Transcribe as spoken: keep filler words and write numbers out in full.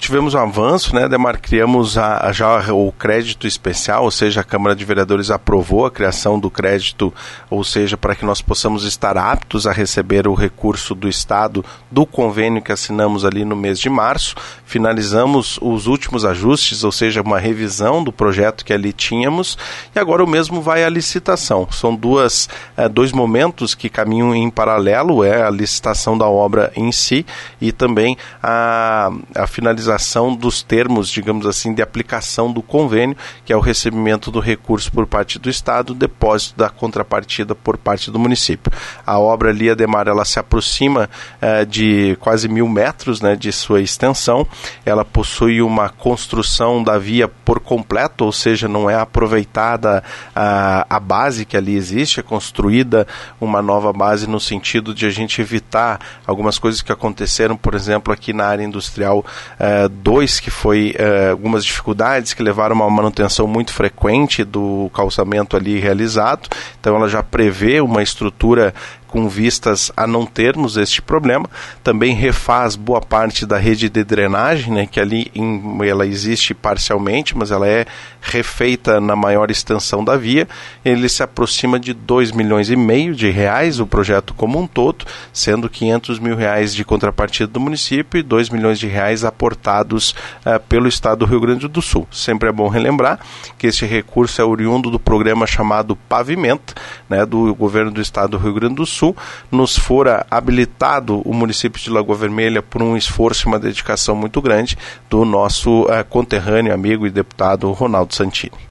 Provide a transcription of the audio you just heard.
tivemos um avanço, né, Demar? Criamos a, a, já o crédito especial, ou seja, a Câmara de Vereadores aprovou a criação do crédito, ou seja, para que nós possamos estar aptos a receber o recurso do Estado do convênio que assinamos ali no mês de março. Finalizamos os últimos ajustes, ou seja, uma revisão do projeto que ali tínhamos, e agora o mesmo vai à licitação. São duas, é, dois momentos que caminham em paralelo, é a licitação da obra em si e também a, a finalização dos termos, digamos assim, de aplicação do convênio, que é o recebimento do recurso por parte do Estado, o depósito da contrapartida por parte do município. A obra ali, Ademar, ela se aproxima eh, de quase mil metros, né, de sua extensão. Ela possui uma construção da via por completo, ou seja, não é aproveitada a, a base que ali existe, é construída uma nova base no sentido de a gente evitar algumas coisas que aconteceram, por exemplo, aqui na área industrial dois, que foi eh, algumas dificuldades que levaram a uma manutenção muito frequente do calçamento ali realizado. Então ela já prevê uma estrutura com vistas a não termos este problema. Também refaz boa parte da rede de drenagem, né, que ali em, ela existe parcialmente, mas ela é refeita na maior extensão da via. Ele se aproxima de dois milhões e meio de reais, o projeto como um todo, sendo quinhentos mil reais de contrapartida do município e dois milhões de reais aportados uh, pelo Estado do Rio Grande do Sul. Sempre é bom relembrar que este recurso é oriundo do programa chamado Pavimenta, né, do governo do Estado do Rio Grande do Sul. Nos fora habilitado o município de Lagoa Vermelha por um esforço e uma dedicação muito grande do nosso uh, conterrâneo, amigo e deputado Ronaldo Santini.